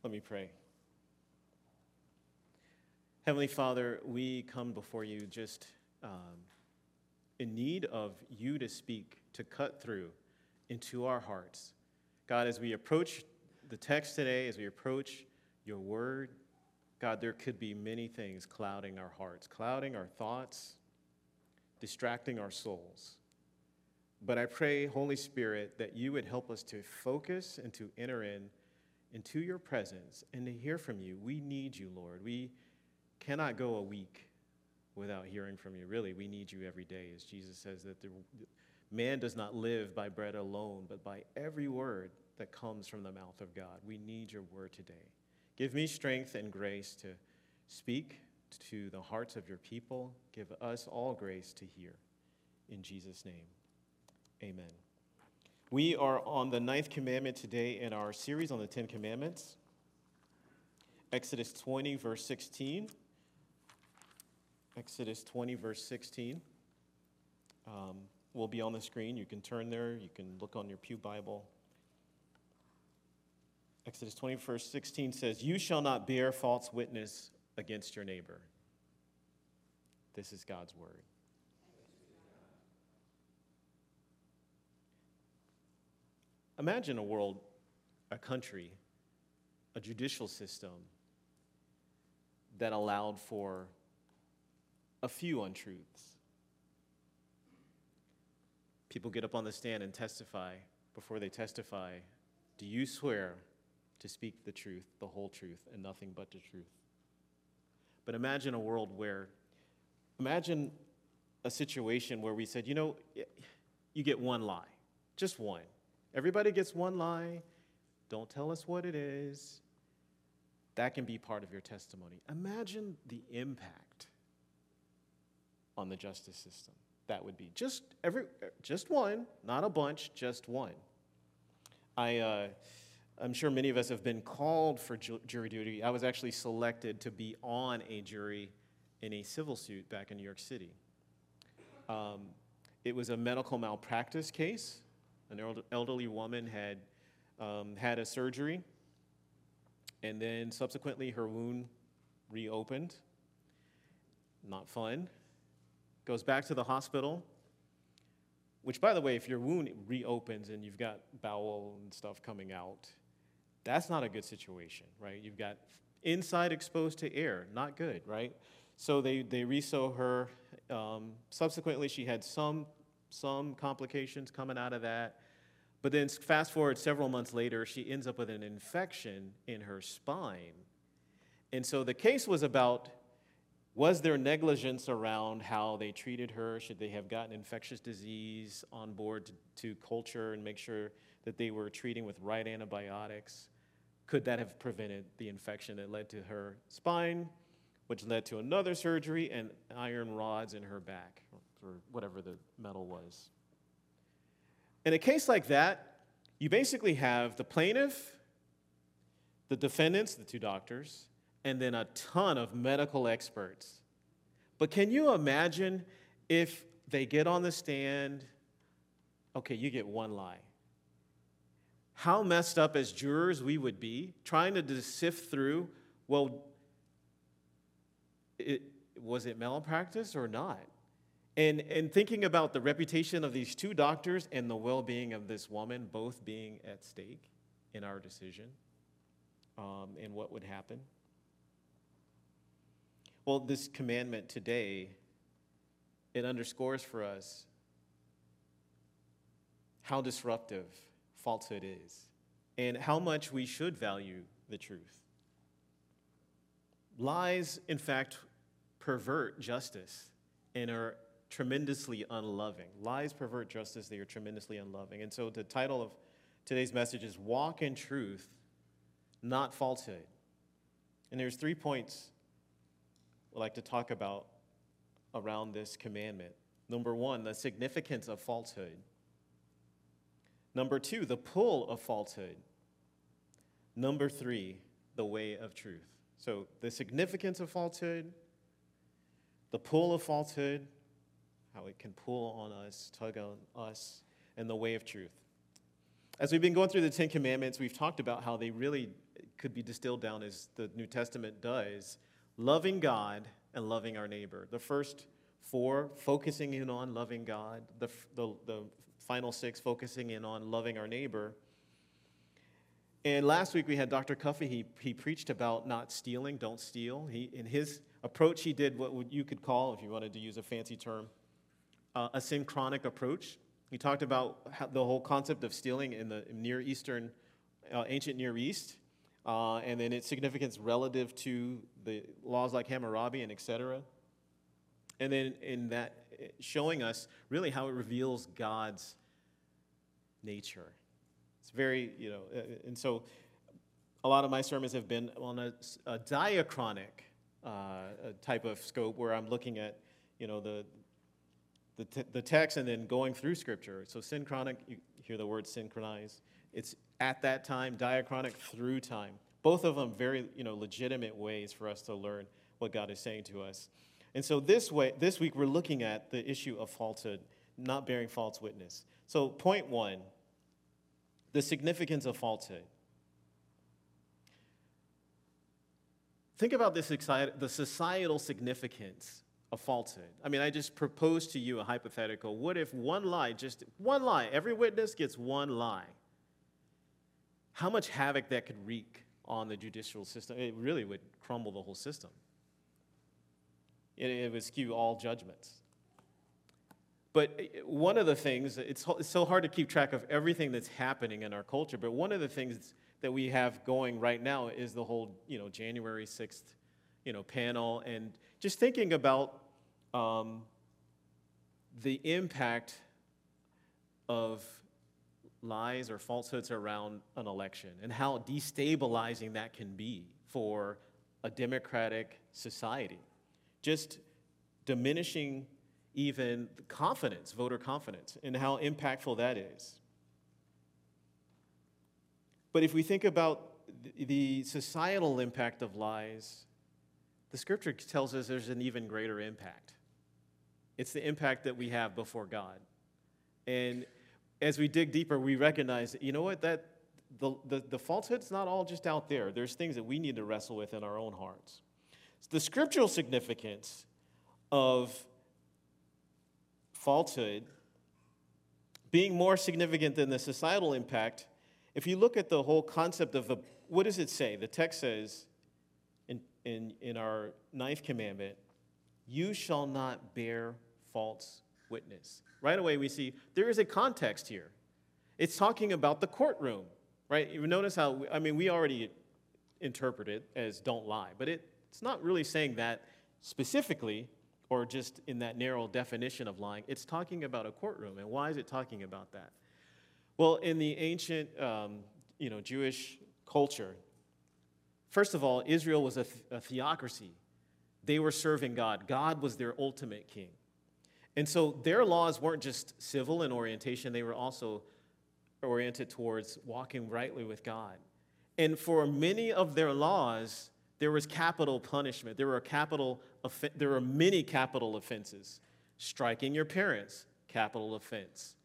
Let me pray. Heavenly Father, we come before you just in need of you to speak, to cut through into our hearts. God, as we approach the text today, as we approach your word, God, there could be many things clouding our hearts, clouding our thoughts, distracting our souls. But I pray, Holy Spirit, that you would help us to focus and to enter into your presence and to hear from you. We need you, Lord. We cannot go a week without hearing from you. Really, we need you every day, as Jesus says that man does not live by bread alone, but by every word that comes from the mouth of God. We need your word today. Give me strength and grace to speak to the hearts of your people. Give us all grace to hear. In Jesus' name, amen. We are on the 9th commandment today in our series on the 10 Commandments. Exodus 20, verse 16. Exodus 20, verse 16. Will be on the screen. You can turn there. You can look on your pew Bible. Exodus 20, verse 16 says, "You shall not bear false witness against your neighbor." This is God's word. Imagine a world, a country, a judicial system that allowed for a few untruths. People get up on the stand and testify. Before they testify, do you swear to speak the truth, the whole truth, and nothing but the truth? But imagine a world imagine a situation where we said, you get one lie, just one. Everybody gets one lie. Don't tell us what it is. That can be part of your testimony. Imagine the impact on the justice system. That would be just one, not a bunch, just one. I'm sure many of us have been called for jury duty. I was actually selected to be on a jury in a civil suit back in New York City. It was a medical malpractice case. An elderly woman had had a surgery, and then subsequently her wound reopened. Not fun. Goes back to the hospital, which, by the way, if your wound reopens and you've got bowel and stuff coming out, that's not a good situation, right? You've got inside exposed to air, not good, right? So they re-sew her. Subsequently, she had some complications coming out of that. But then fast forward several months later, she ends up with an infection in her spine. And so the case was about, was there negligence around how they treated her? Should they have gotten infectious disease on board to culture and make sure that they were treating with right antibiotics? Could that have prevented the infection that led to her spine, which led to another surgery and iron rods in her back, or whatever the metal was? In a case like that, you basically have the plaintiff, the defendants, the two doctors, and then a ton of medical experts. But can you imagine if they get on the stand, okay, you get one lie. How messed up as jurors we would be trying to sift through, well, was it malpractice or not? And thinking about the reputation of these two doctors and the well-being of this woman both being at stake in our decision and what would happen. Well, this commandment today, it underscores for us how disruptive falsehood is and how much we should value the truth. Lies, in fact, pervert justice and are tremendously unloving. Lies pervert justice, they are tremendously unloving. And so the title of today's message is Walk in Truth, Not Falsehood. And there's 3 points I'd like to talk about around this commandment. Number 1, the significance of falsehood. Number 2, the pull of falsehood. Number 3, the way of truth. So the significance of falsehood, the pull of falsehood, how it can pull on us, tug on us, and the way of truth. As we've been going through the 10 Commandments, we've talked about how they really could be distilled down as the New Testament does: loving God and loving our neighbor. The first four, focusing in on loving God. The final six, focusing in on loving our neighbor. And last week we had Dr. Cuffey. He preached about not stealing, don't steal. In his approach, he did what you could call, if you wanted to use a fancy term, a synchronic approach. He talked about the whole concept of stealing in the Near Eastern, ancient Near East, and then its significance relative to the laws like Hammurabi and et cetera. And then in that, showing us really how it reveals God's nature. It's very, and so a lot of my sermons have been on a diachronic type of scope where I'm looking at, the text and then going through Scripture. So synchronic, you hear the word synchronize. It's at that time, diachronic through time. Both of them very, legitimate ways for us to learn what God is saying to us. And so this week we're looking at the issue of falsehood, not bearing false witness. So point one, the significance of falsehood. Think about the societal significance of falsehood. I mean, I just proposed to you a hypothetical. What if just one lie, every witness gets one lie? How much havoc that could wreak on the judicial system? It really would crumble the whole system. It would skew all judgments. But one of the things, it's so hard to keep track of everything that's happening in our culture, but one of the things that we have going right now is the whole, January 6th, panel, and just thinking about the impact of lies or falsehoods around an election and how destabilizing that can be for a democratic society. Just diminishing even confidence, voter confidence, and how impactful that is. But if we think about the societal impact of lies, the Scripture tells us there's an even greater impact. It's the impact that we have before God. And as we dig deeper, we recognize that, that the falsehood's not all just out there. There's things that we need to wrestle with in our own hearts. The scriptural significance of falsehood being more significant than the societal impact, if you look at the whole concept of what does it say? The text says in our 9th commandment, you shall not bear false witness. Right away we see there is a context here. It's talking about the courtroom, right? You notice how, we already interpret it as don't lie, but it's not really saying that specifically or just in that narrow definition of lying. It's talking about a courtroom. And why is it talking about that? Well, in the ancient, Jewish culture, first of all, Israel was a theocracy. They were serving God. God was their ultimate king. And so their laws weren't just civil in orientation. They were also oriented towards walking rightly with God. And for many of their laws, there was capital punishment. There were many capital offenses. Striking your parents, capital offense.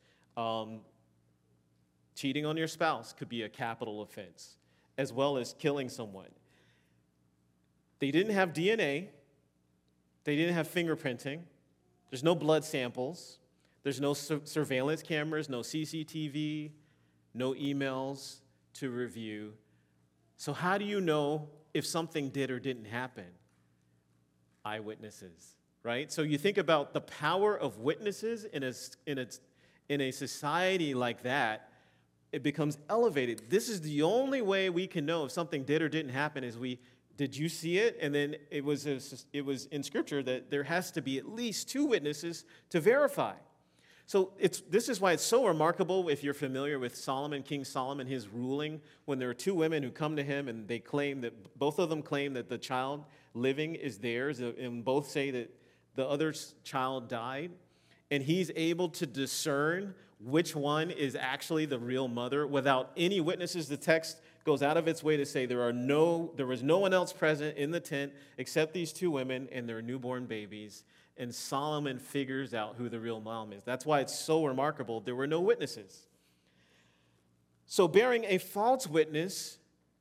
Cheating on your spouse could be a capital offense, as well as killing someone. They didn't have DNA. They didn't have fingerprinting. There's no blood samples. There's no surveillance cameras, no CCTV, no emails to review. So how do you know if something did or didn't happen? Eyewitnesses, right? So you think about the power of witnesses in a society like that, it becomes elevated. This is the only way we can know if something did or didn't happen is did you see it? And then it was in Scripture that there has to be at least 2 witnesses to verify. So this is why it's so remarkable if you're familiar with Solomon, King Solomon, his ruling, when there are 2 women who come to him and they claim that, both of them claim that the child living is theirs, and both say that the other child died, and he's able to discern which one is actually the real mother without any witnesses. The text goes out of its way to say there was no one else present in the tent except these 2 women and their newborn babies. And Solomon figures out who the real mom is. That's why it's so remarkable. There were no witnesses. So bearing a false witness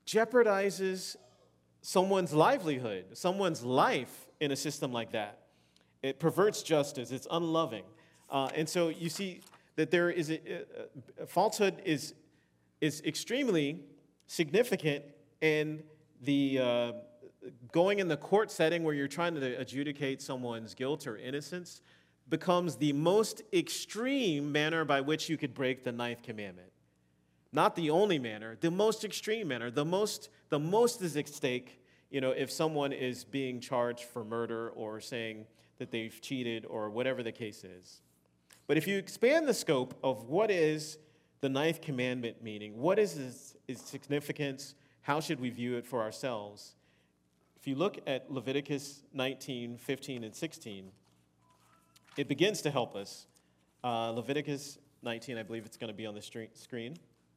jeopardizes someone's livelihood, someone's life in a system like that. It perverts justice. It's unloving. And so you see that there is falsehood is extremely significant, and the going in the court setting where you're trying to adjudicate someone's guilt or innocence becomes the most extreme manner by which you could break the ninth commandment. Not the only manner, the most extreme manner. The most is at stake, if someone is being charged for murder or saying that they've cheated or whatever the case is. But if you expand the scope of what is the ninth commandment meaning, what is its significance, how should we view it for ourselves? If you look at Leviticus 19, 15, and 16, it begins to help us. Leviticus 19, I believe it's going to be on the screen.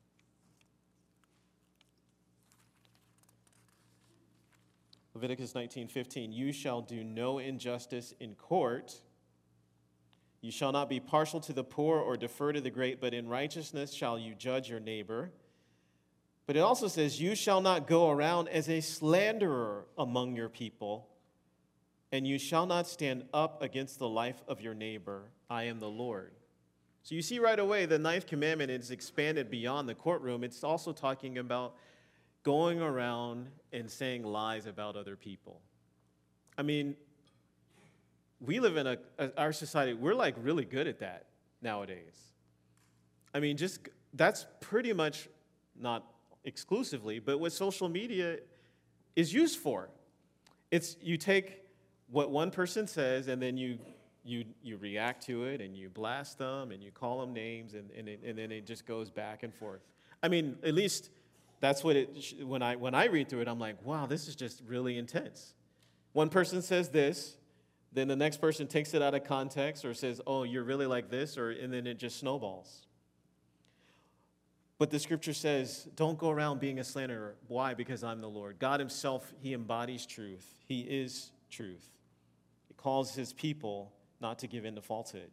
Leviticus 19:15, you shall do no injustice in court. You shall not be partial to the poor or defer to the great, but in righteousness shall you judge your neighbor. But it also says, you shall not go around as a slanderer among your people, and you shall not stand up against the life of your neighbor. I am the Lord. So you see right away the ninth commandment is expanded beyond the courtroom. It's also talking about going around and saying lies about other people. I mean, we live in our society, we're like really good at that nowadays. I mean, that's pretty much, not exclusively, but what social media is used for. It's you take what one person says and then you react to it and you blast them and you call them names and then it just goes back and forth. I mean, at least that's what when I read through it, I'm like, wow, this is just really intense. One person says this, then the next person takes it out of context or says, oh, you're really like this, and then it just snowballs. But the scripture says, don't go around being a slanderer. Why? Because I'm the Lord. God himself, he embodies truth. He is truth. He calls his people not to give in to falsehood.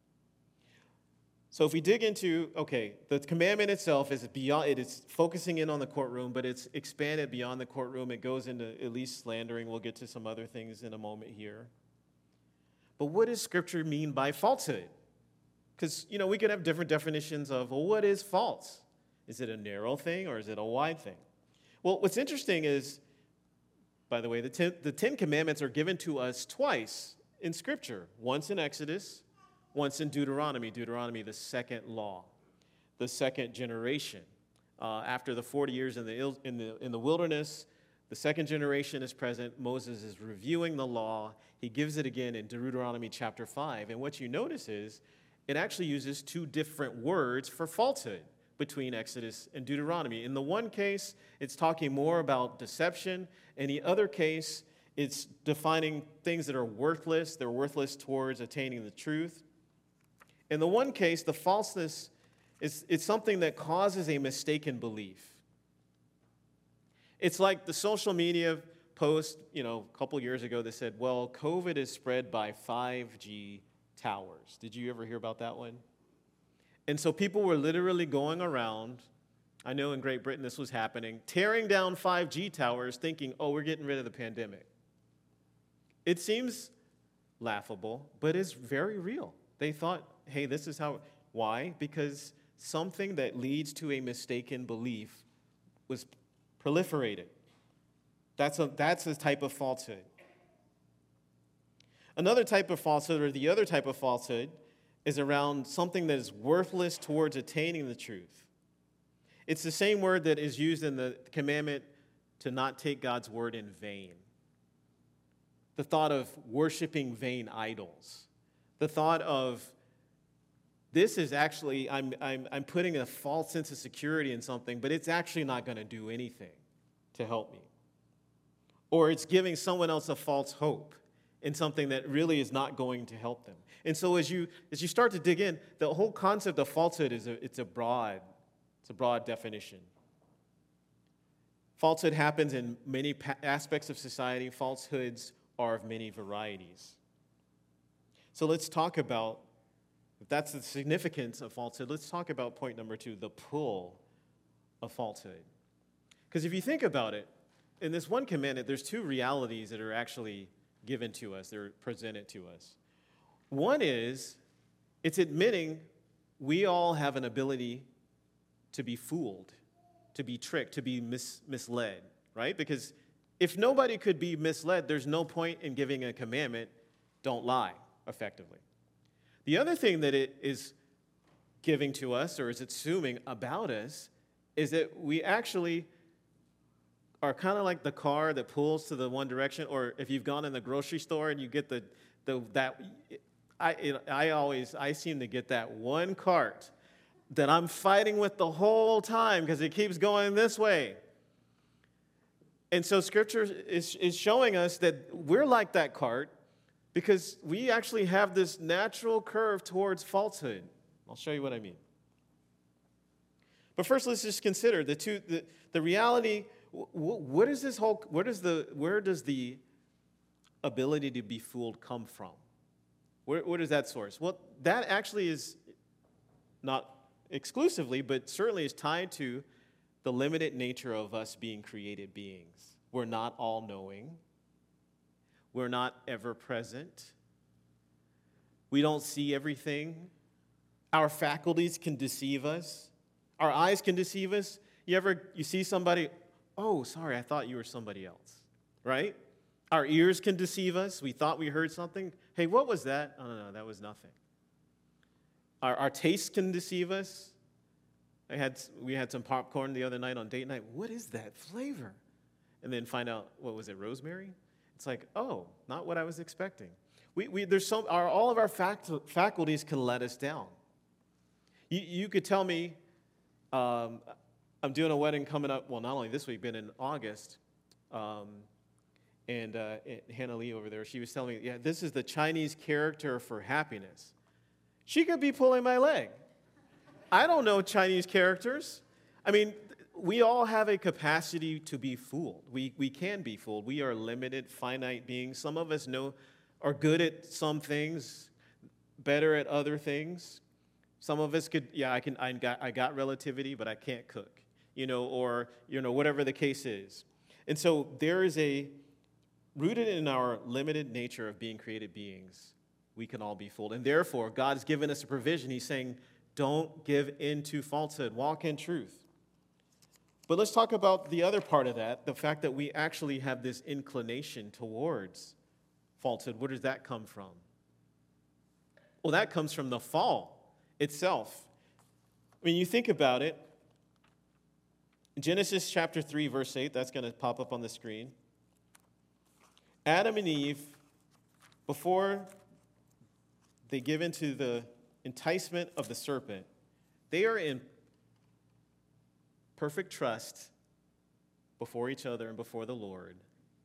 So if we dig into, the commandment itself is beyond, it is focusing in on the courtroom, but it's expanded beyond the courtroom. It goes into at least slandering. We'll get to some other things in a moment here. But what does Scripture mean by falsehood? Because, we could have different definitions of, well, what is false? Is it a narrow thing or is it a wide thing? Well, what's interesting is, by the way, the Ten Commandments are given to us twice in Scripture. Once in Exodus, once in Deuteronomy, the second law, the second generation. After the 40 years in the wilderness, the second generation is present. Moses is reviewing the law. He gives it again in Deuteronomy chapter 5. And what you notice is it actually uses two different words for falsehood between Exodus and Deuteronomy. In the one case, it's talking more about deception. In the other case, it's defining things that are worthless. They're worthless towards attaining the truth. In the one case, the falseness it's something that causes a mistaken belief. It's like the social media post, a couple years ago that said, well, COVID is spread by 5G towers. Did you ever hear about that one? And so people were literally going around, I know in Great Britain this was happening, tearing down 5G towers thinking, oh, we're getting rid of the pandemic. It seems laughable, but it's very real. They thought, hey, this is how. Why? Because something that leads to a mistaken belief was proliferated. That's a type of falsehood. Another type of falsehood, or the other type of falsehood, is around something that is worthless towards attaining the truth. It's the same word that is used in the commandment to not take God's word in vain. The thought of worshiping vain idols. The thought of this is actually, I'm putting a false sense of security in something, but it's actually not going to do anything to help me. Or it's giving someone else a false hope in something that really is not going to help them. And so as you start to dig in, the whole concept of falsehood is a broad definition. Falsehood happens in many aspects of society. Falsehoods are of many varieties. So let's talk about, if that's the significance of falsehood, let's talk about point number 2, the pull of falsehood. Because if you think about it, in this one commandment, there's two realities that are actually given to us, they're presented to us. One is, it's admitting we all have an ability to be fooled, to be tricked, to be misled, right? Because if nobody could be misled, there's no point in giving a commandment, don't lie, effectively. The other thing that it is giving to us, or is assuming about us, is that we actually are kind of like the car that pulls to the one direction, or if you've gone in the grocery store and you get I seem to get that one cart that I'm fighting with the whole time because it keeps going this way. And so Scripture is showing us that we're like that cart because we actually have this natural curve towards falsehood. I'll show you what I mean. But first, let's just consider the reality. Where does the ability to be fooled come from? Where does that source? Well, that actually is not exclusively, but certainly is tied to the limited nature of us being created beings. We're not all-knowing. We're not ever-present. We don't see everything. Our faculties can deceive us. Our eyes can deceive us. You see somebody, oh, sorry, I thought you were somebody else, right? Our ears can deceive us. We thought we heard something. Hey, what was that? Oh, no, that was nothing. Our taste can deceive us. We had some popcorn the other night on date night. What is that flavor? And then find out, what was it, rosemary? It's like, oh, not what I was expecting. All of our faculties can let us down. You could tell me, I'm doing a wedding coming up, well, not only this week, but in August. And Hannah Lee over there, she was telling me, yeah, this is the Chinese character for happiness. She could be pulling my leg. I don't know Chinese characters. I mean, we all have a capacity to be fooled. We can be fooled. We are limited, finite beings. Some of us are good at some things, better at other things. Some of us could, yeah, I got relativity, but I can't cook, or whatever the case is. And so there is rooted in our limited nature of being created beings, we can all be fooled. And therefore, God's given us a provision. He's saying, don't give in to falsehood. Walk in truth. But let's talk about the other part of that, the fact that we actually have this inclination towards falsehood. Where does that come from? Well, that comes from the fall itself. I mean, you think about it. Genesis chapter 3, verse 8, that's going to pop up on the screen. Adam and Eve, before they give into the enticement of the serpent, they are in perfect trust before each other and before the Lord,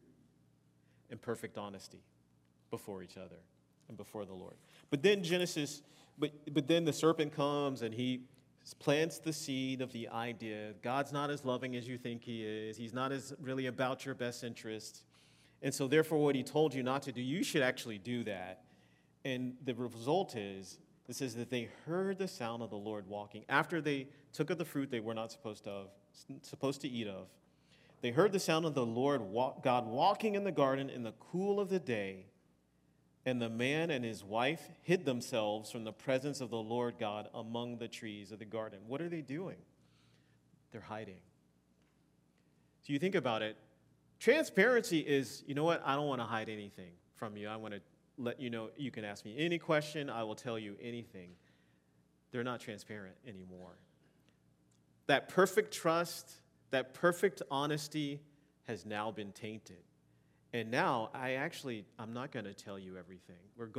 and perfect honesty before each other and before the Lord. But then but then the serpent comes and he plants the seed of the idea, God's not as loving as you think he is. He's not as really about your best interest. And so therefore what he told you not to do, you should actually do that. And the result is, it says that they heard the sound of the Lord walking. After they took of the fruit they were not supposed to eat of, they heard the sound of the Lord God walking in the garden in the cool of the day. And the man and his wife hid themselves from the presence of the Lord God among the trees of the garden. What are they doing? They're hiding. So you think about it. Transparency is, you know what? I don't want to hide anything from you. I want to let you know you can ask me any question. I will tell you anything. They're not transparent anymore. That perfect trust, that perfect honesty has now been tainted. And now I'm not going to tell you everything.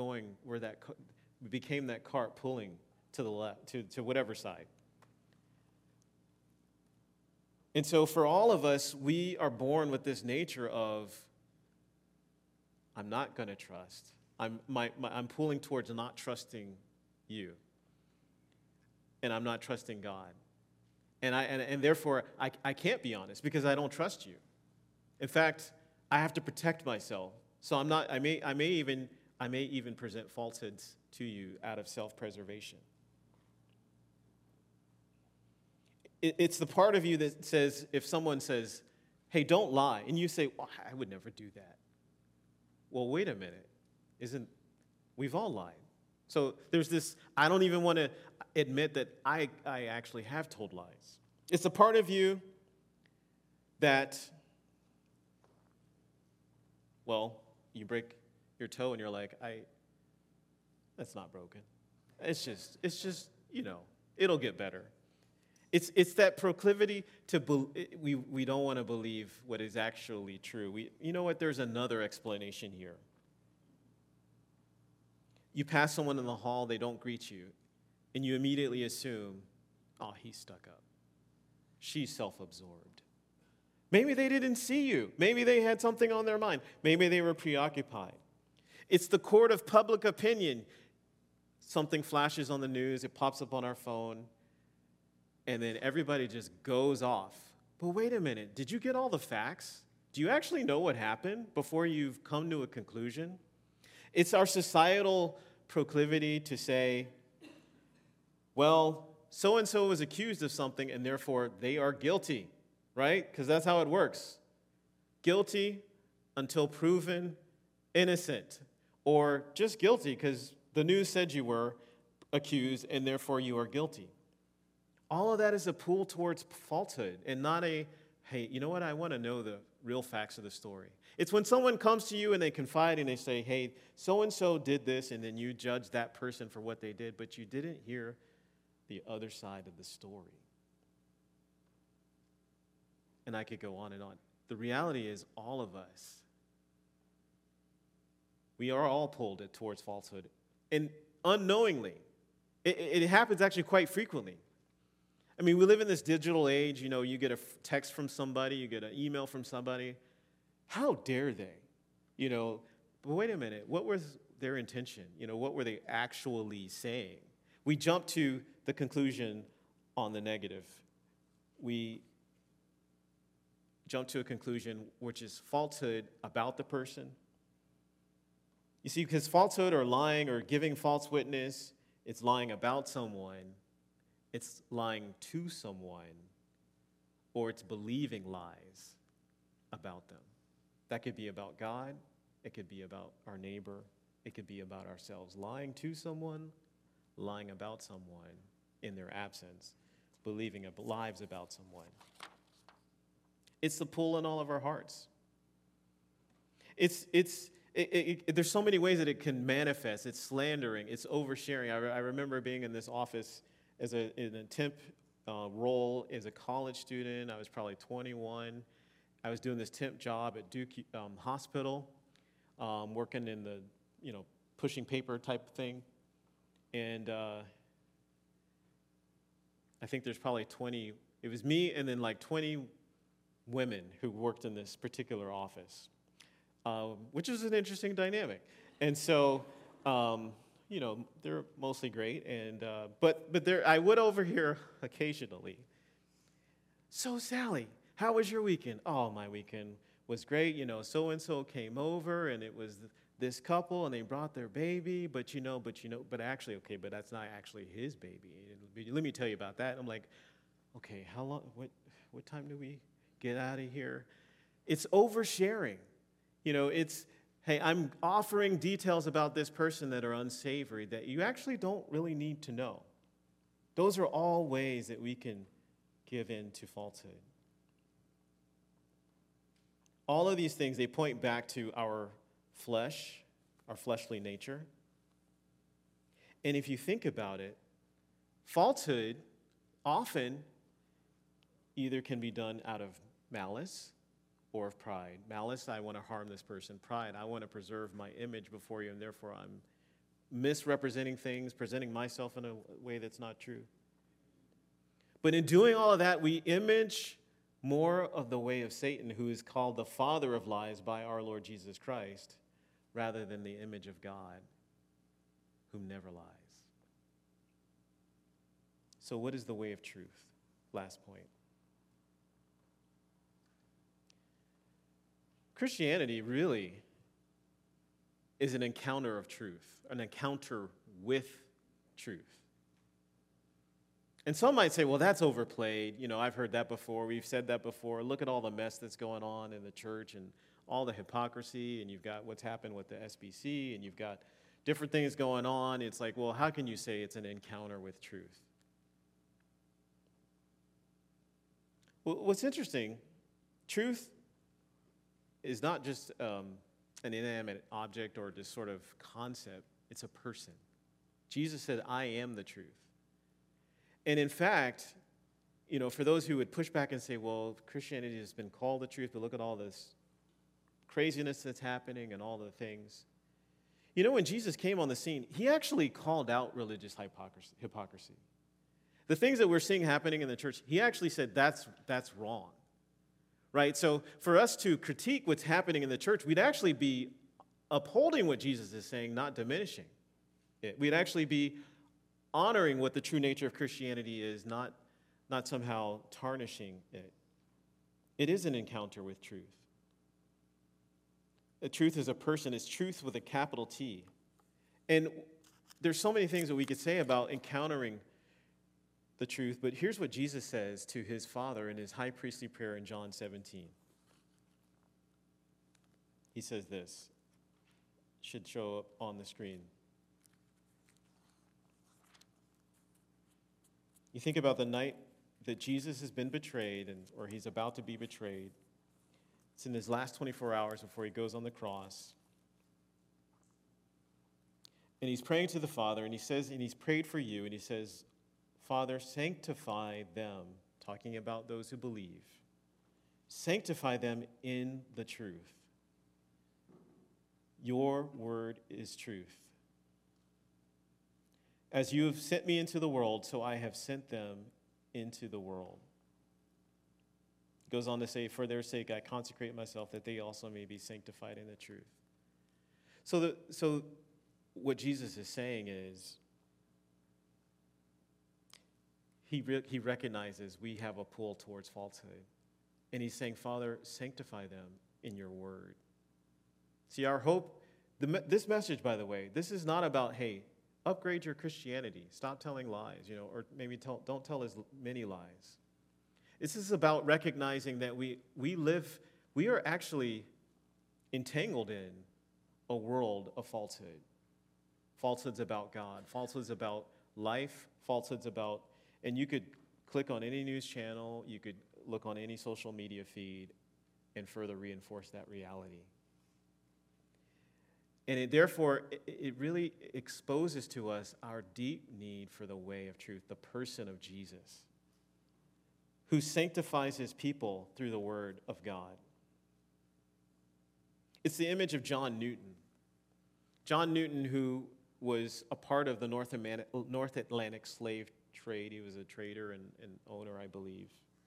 We became that cart pulling to the left, to whatever side. And so for all of us, we are born with this nature of, I'm not going to trust. I'm pulling towards not trusting you. And I'm not trusting God. And therefore, I can't be honest because I don't trust you. In fact, I have to protect myself. So I may even present falsehoods to you out of self-preservation. It's the part of you that says, if someone says, hey, don't lie, and you say, well, I would never do that. Well, wait a minute. We've all lied. So there's this, I don't even want to admit that I actually have told lies. It's a part of you that, well, you break your toe and you're like, that's not broken. It's just, it'll get better. It's that proclivity to, we don't want to believe what is actually true. You know what, there's another explanation here. You pass someone in the hall, they don't greet you, and you immediately assume, oh, he's stuck up. She's self-absorbed. Maybe they didn't see you. Maybe they had something on their mind. Maybe they were preoccupied. It's the court of public opinion. Something flashes on the news, it pops up on our phone, and then everybody just goes off. But wait a minute, did you get all the facts? Do you actually know what happened before you've come to a conclusion? It's our societal proclivity to say, well, so-and-so was accused of something, and therefore they are guilty, right? Because that's how it works. Guilty until proven innocent, or just guilty because the news said you were accused, and therefore you are guilty. All of that is a pull towards falsehood and not a, hey, you know what? I want to know the real facts of the story. It's when someone comes to you and they confide and they say, hey, so-and-so did this, and then you judge that person for what they did, but you didn't hear the other side of the story. And I could go on and on. The reality is all of us, we are all pulled towards falsehood. And unknowingly, it happens actually quite frequently. I mean, we live in this digital age. You get a text from somebody, you get an email from somebody. How dare they? But wait a minute. What was their intention? What were they actually saying? We jump to the conclusion on the negative. We jump to a conclusion which is falsehood about the person. You see, because falsehood or lying or giving false witness, it's lying about someone, it's lying to someone, or it's believing lies about them. That could be about God, it could be about our neighbor, it could be about ourselves. Lying to someone, lying about someone in their absence, believing lies about someone. It's the pull in all of our hearts. There's so many ways that it can manifest. It's slandering. It's oversharing. I remember being in this office in a temp role as a college student. I was probably 21. I was doing this temp job at Duke Hospital, working in the, pushing paper type thing. And I think there's probably 20. It was me and then like 20 women who worked in this particular office. Which is an interesting dynamic. And so, they're mostly great. And but I would overhear occasionally, so Sally, how was your weekend? Oh, my weekend was great. So-and-so came over, and it was this couple, and they brought their baby, but actually, okay, but that's not actually his baby. Let me tell you about that. And I'm like, okay, how long, what time do we get out of here? It's oversharing. It's, hey, I'm offering details about this person that are unsavory that you actually don't really need to know. Those are all ways that we can give in to falsehood. All of these things, they point back to our flesh, our fleshly nature. And if you think about it, falsehood often either can be done out of malice or of pride. Malice, I want to harm this person. Pride, I want to preserve my image before you, and therefore I'm misrepresenting things, presenting myself in a way that's not true. But in doing all of that, we image more of the way of Satan, who is called the father of lies by our Lord Jesus Christ, rather than the image of God, who never lies. So what is the way of truth? Last point. Christianity really is an encounter of truth, an encounter with truth. And some might say, well, that's overplayed. I've heard that before. We've said that before. Look at all the mess that's going on in the church and all the hypocrisy, and you've got what's happened with the SBC, and you've got different things going on. It's like, well, how can you say it's an encounter with truth? Well, what's interesting, truth is not just an inanimate object or just sort of concept. It's a person. Jesus said, I am the truth. And in fact, for those who would push back and say, well, Christianity has been called the truth, but look at all this craziness that's happening and all the things. When Jesus came on the scene, he actually called out religious hypocrisy. The things that we're seeing happening in the church, he actually said that's wrong, right? So for us to critique what's happening in the church, we'd actually be upholding what Jesus is saying, not diminishing it. We'd actually be honoring what the true nature of Christianity is, not somehow tarnishing it. It is an encounter with truth. The truth is a person. It's truth with a capital T. And there's so many things that we could say about encountering the truth, but here's what Jesus says to his Father in his high priestly prayer in John 17. He says this. It should show up on the screen. You think about the night that Jesus has been betrayed, or he's about to be betrayed. It's in his last 24 hours before he goes on the cross. And he's praying to the Father, and he says, and he's prayed for you, and he says, Father, sanctify them, talking about those who believe. Sanctify them in the truth. Your word is truth. As you have sent me into the world, so I have sent them into the world. He goes on to say, for their sake I consecrate myself, that they also may be sanctified in the truth. So what Jesus is saying is, he recognizes we have a pull towards falsehood. And he's saying, Father, sanctify them in your word. See, our hope, this message, by the way, this is not about, hey, upgrade your Christianity. Stop telling lies, or maybe don't tell as many lies. This is about recognizing that we are actually entangled in a world of falsehood. Falsehoods about God, falsehoods about life, falsehoods about, and you could click on any news channel, you could look on any social media feed and further reinforce that reality. And it really exposes to us our deep need for the way of truth, the person of Jesus, who sanctifies his people through the word of God. It's the image of John Newton. John Newton, who was a part of the North Atlantic slave trade. He was a trader and owner, I believe.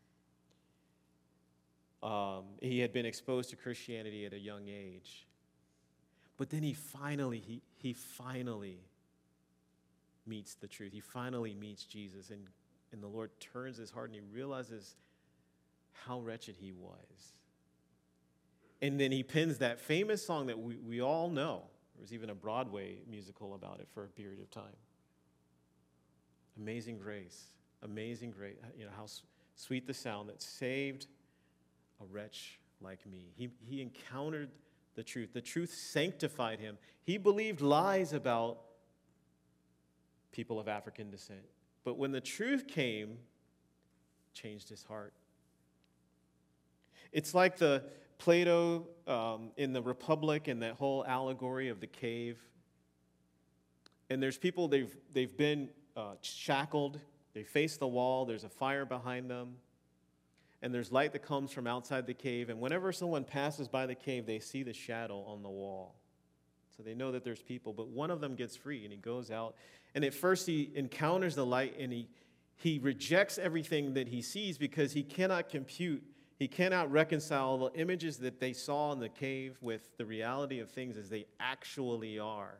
He had been exposed to Christianity at a young age. But then he finally meets the truth. He finally meets Jesus, and the Lord turns his heart, and he realizes how wretched he was. And then he pens that famous song that we all know. There was even a Broadway musical about it for a period of time. Amazing grace, amazing grace. How sweet the sound that saved a wretch like me. He encountered the truth. The truth sanctified him. He believed lies about people of African descent. But when the truth came, changed his heart. It's like the Plato in the Republic and that whole allegory of the cave. And there's people, they've been shackled. They face the wall. There's a fire behind them. And there's light that comes from outside the cave. And whenever someone passes by the cave, they see the shadow on the wall. So they know that there's people. But one of them gets free, and he goes out. And at first he encounters the light, and he rejects everything that he sees because he cannot compute. He cannot reconcile the images that they saw in the cave with the reality of things as they actually are.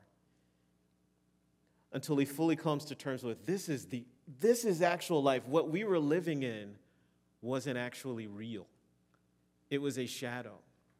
Until he fully comes to terms with, this is actual life. What we were living in wasn't actually real. It was a shadow.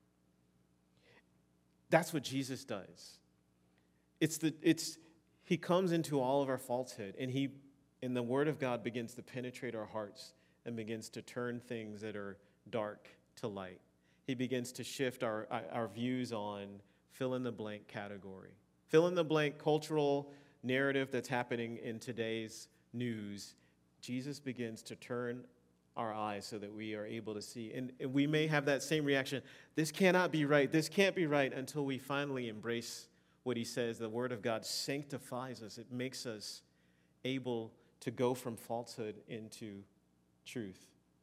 That's what Jesus does. He comes into all of our falsehood, and he And the Word of God begins to penetrate our hearts and begins to turn things that are dark to light. He begins to shift our views on fill-in-the-blank category. Fill-in-the-blank cultural narrative that's happening in today's news. Jesus begins to turn our eyes so that we are able to see. And we may have that same reaction. This cannot be right. This can't be right, until we finally embrace what he says. The Word of God sanctifies us. It makes us able to go from falsehood into truth.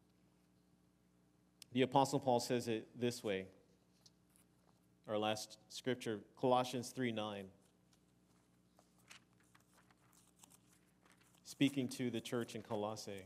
The Apostle Paul says it this way. Our last scripture, Colossians 3:9. Speaking to the church in Colossae.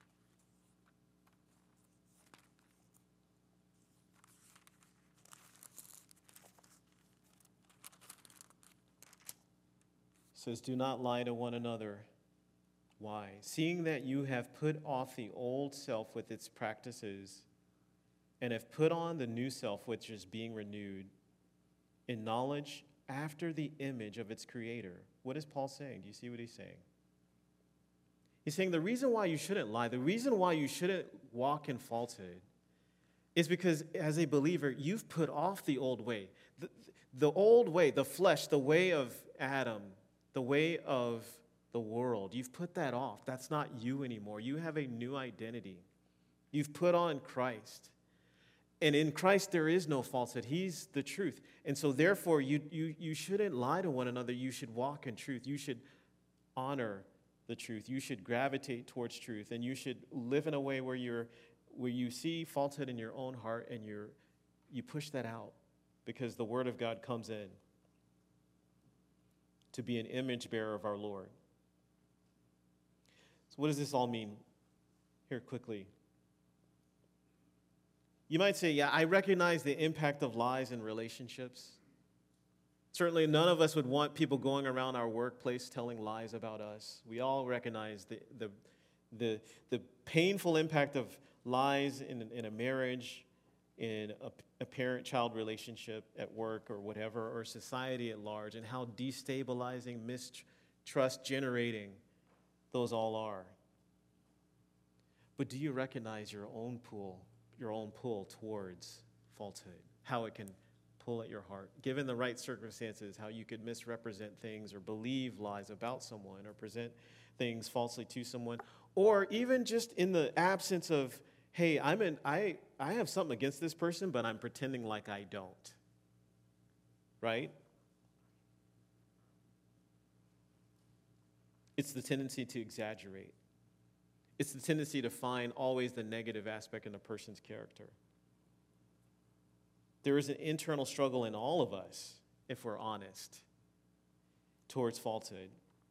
Says, do not lie to one another. Why? Seeing that you have put off the old self with its practices, and have put on the new self, which is being renewed in knowledge after the image of its creator. What is Paul saying? Do you see what he's saying? He's saying the reason why you shouldn't lie, the reason why you shouldn't walk in falsehood, is because as a believer, you've put off the old way. The old way, the flesh, the way of Adam, the way of the world. You've put that off. That's not you anymore. You have a new identity. You've put on Christ. And in Christ, there is no falsehood. He's the truth. And so therefore, you shouldn't lie to one another. You should walk in truth. You should honor the truth. You should gravitate towards truth. And you should live in a way where you see falsehood in your own heart and you push that out, because the Word of God comes in to be an image bearer of our Lord. So what does this all mean? Here quickly. You might say, yeah, I recognize the impact of lies in relationships. Certainly none of us would want people going around our workplace telling lies about us. We all recognize the painful impact of lies in a marriage, in a parent-child relationship at work or whatever, or society at large, and how destabilizing, mistrust-generating those all are. But do you recognize your own pull towards falsehood, how it can pull at your heart, given the right circumstances, how you could misrepresent things or believe lies about someone or present things falsely to someone, or even just in the absence of, hey, I have something against this person, but I'm pretending like I don't, right? It's the tendency to exaggerate. It's the tendency to find always the negative aspect in a person's character. There is an internal struggle in all of us, if we're honest, towards falsehood.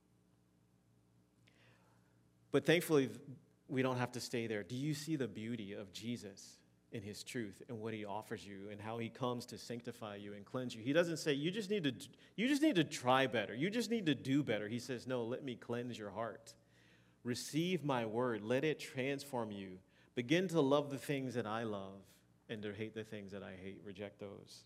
But thankfully, we don't have to stay there. Do you see the beauty of Jesus in his truth and what he offers you and how he comes to sanctify you and cleanse you? He doesn't say, you just need to try better. You just need to do better. He says, no, let me cleanse your heart. Receive my word. Let it transform you. Begin to love the things that I love and to hate the things that I hate. Reject those.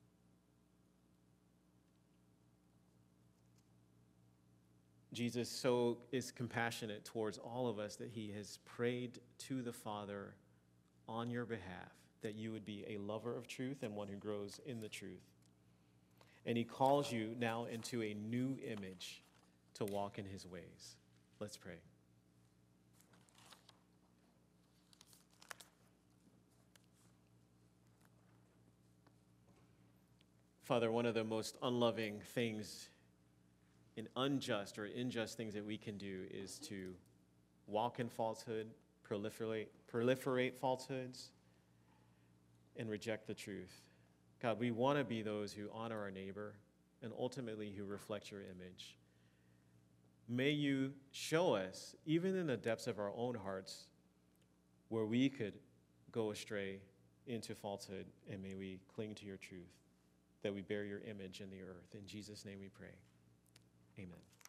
Jesus so is compassionate towards all of us that he has prayed to the Father on your behalf that you would be a lover of truth and one who grows in the truth. And he calls you now into a new image to walk in his ways. Let's pray. Father, one of the most unloving things and unjust or unjust things that we can do is to walk in falsehood, proliferate falsehoods, and reject the truth. God, we want to be those who honor our neighbor and ultimately who reflect your image. May you show us, even in the depths of our own hearts, where we could go astray into falsehood, and may we cling to your truth, that we bear your image in the earth. In Jesus' name we pray. Amen.